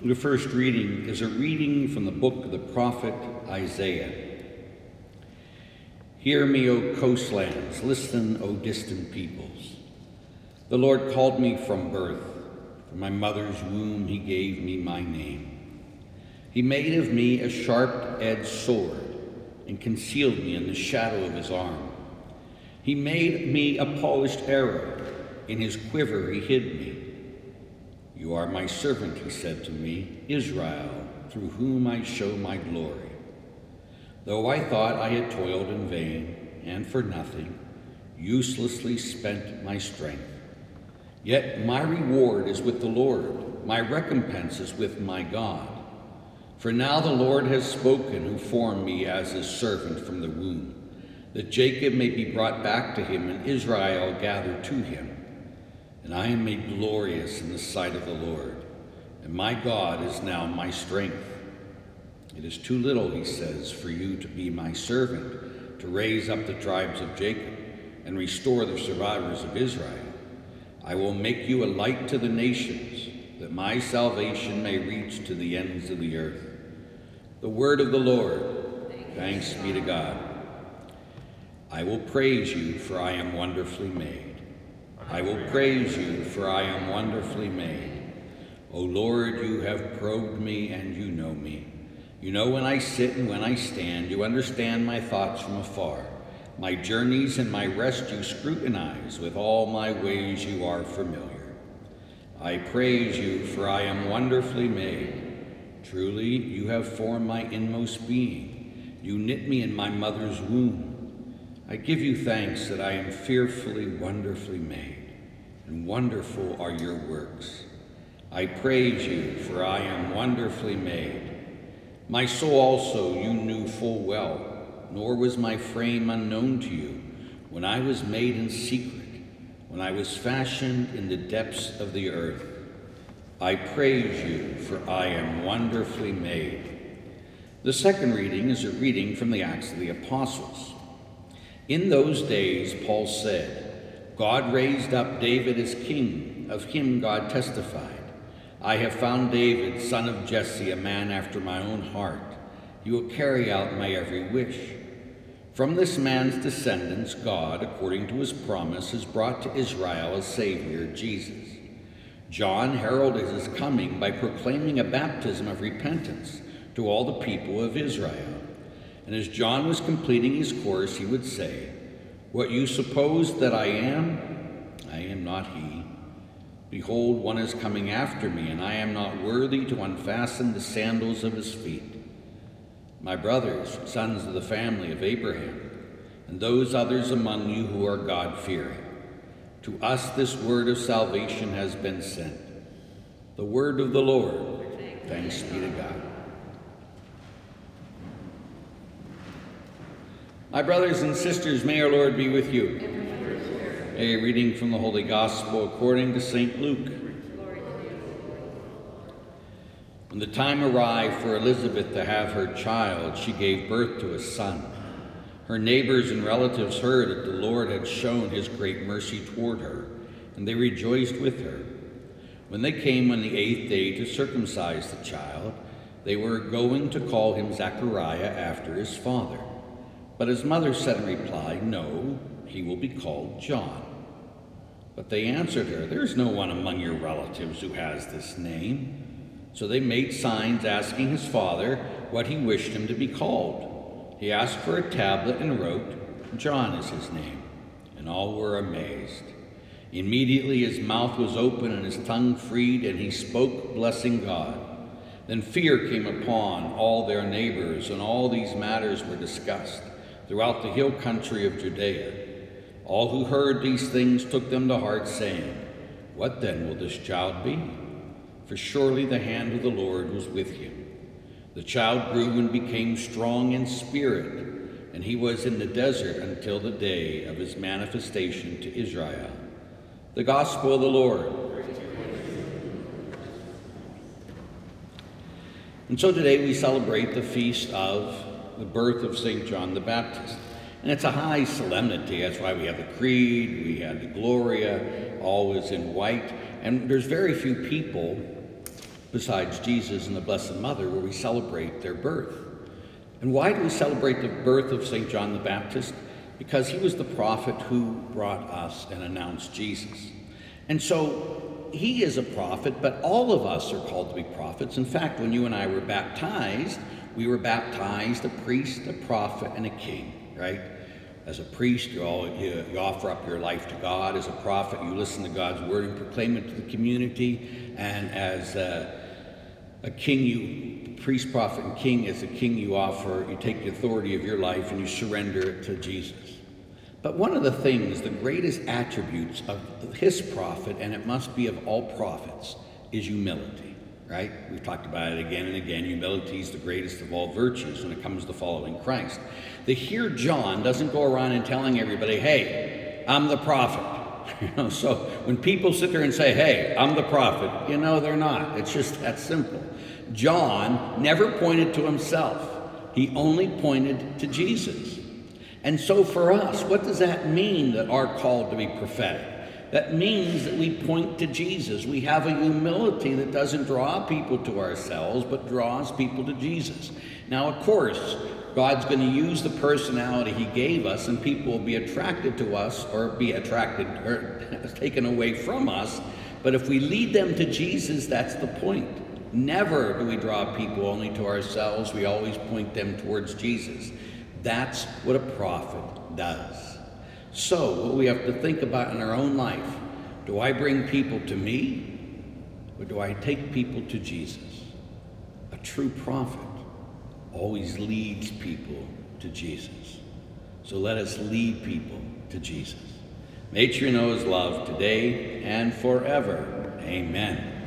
The first reading is a reading from the book of the prophet Isaiah. Hear me, O coastlands, listen, O distant peoples. The Lord called me from birth. From my mother's womb he gave me my name. He made of me a sharp-edged sword and concealed me in the shadow of his arm. He made me a polished arrow. In his quiver he hid me. You are my servant, he said to me, Israel, through whom I show my glory. Though I thought I had toiled in vain and for nothing, uselessly spent my strength, yet my reward is with the Lord, my recompense is with my God. For now the Lord has spoken, who formed me as his servant from the womb, that Jacob may be brought back to him and Israel gathered to him. And I am made glorious in the sight of the Lord, and my God is now my strength. It is too little, he says, for you to be my servant, to raise up the tribes of Jacob and restore the survivors of Israel. I will make you a light to the nations, that my salvation may reach to the ends of the earth. The word of the Lord. Thanks be to God. I will praise you, for I am wonderfully made. I will praise you, for I am wonderfully made. O Lord, you have probed me and you know me. You know when I sit and when I stand. You understand my thoughts from afar. My journeys and my rest you scrutinize. With all my ways you are familiar. I praise you, for I am wonderfully made. Truly, you have formed my inmost being. You knit me in my mother's womb. I give you thanks that I am fearfully, wonderfully made, and wonderful are your works. I praise you, for I am wonderfully made. My soul also you knew full well, nor was my frame unknown to you when I was made in secret, when I was fashioned in the depths of the earth. I praise you, for I am wonderfully made. The second reading is a reading from the Acts of the Apostles. In those days, Paul said, God raised up David as king. Of him God testified, I have found David, son of Jesse, a man after my own heart. He will carry out my every wish. From this man's descendants, God, according to his promise, has brought to Israel a Savior, Jesus. John heralded his coming by proclaiming a baptism of repentance to all the people of Israel. And as John was completing his course, he would say, What you suppose that I am not he. Behold, one is coming after me, and I am not worthy to unfasten the sandals of his feet. My brothers, sons of the family of Abraham, and those others among you who are God-fearing, to us this word of salvation has been sent. The word of the Lord. Thanks be to God. My brothers and sisters, may our Lord be with you. A reading from the Holy Gospel according to St. Luke. When the time arrived for Elizabeth to have her child, she gave birth to a son. Her neighbors and relatives heard that the Lord had shown his great mercy toward her, and they rejoiced with her. When they came on the 8th day to circumcise the child, they were going to call him Zechariah after his father. But his mother said in reply, No, he will be called John. But they answered her, There is no one among your relatives who has this name. So they made signs asking his father what he wished him to be called. He asked for a tablet and wrote, John is his name. And all were amazed. Immediately his mouth was open and his tongue freed, and he spoke, blessing God. Then fear came upon all their neighbors, and all these matters were discussed throughout the hill country of Judea. All who heard these things took them to heart, saying, What then will this child be? For surely the hand of the Lord was with him. The child grew and became strong in spirit, and he was in the desert until the day of his manifestation to Israel. The Gospel of the Lord. And so today we celebrate the feast of the birth of St. John the Baptist. And it's a high solemnity. That's why we have the Creed, we have the Gloria, all is in white. And there's very few people besides Jesus and the Blessed Mother, where we celebrate their birth. And why do we celebrate the birth of St. John the Baptist? Because he was the prophet who brought us and announced Jesus. And so he is a prophet, but all of us are called to be prophets. In fact, when you and I were baptized a priest, a prophet, and a king, right? As a priest, you offer up your life to God. As a prophet, you listen to God's word and proclaim it to the community. And as a king, priest, prophet, and king, as a king you take the authority of your life and you surrender it to Jesus. But one of the things, the greatest attributes of his prophet, and it must be of all prophets, is humility, right? We've talked about it again and again. Humility is the greatest of all virtues when it comes to following Christ. Here John doesn't go around and telling everybody, hey, I'm the prophet. So when people sit there and say, hey, I'm the prophet, they're not. It's just that simple. John never pointed to himself. He only pointed to Jesus. And so for us, what does that mean that are called to be prophetic? That means that we point to Jesus. We have a humility that doesn't draw people to ourselves, but draws people to Jesus. Now, of course, God's going to use the personality he gave us, and people will be attracted to us or be attracted or taken away from us. But if we lead them to Jesus, that's the point. Never do we draw people only to ourselves. We always point them towards Jesus. That's what a prophet does. So what we have to think about in our own life, do I bring people to me, or do I take people to Jesus? A true prophet always leads people to Jesus. So let us lead people to Jesus. May you know his love today and forever. Amen.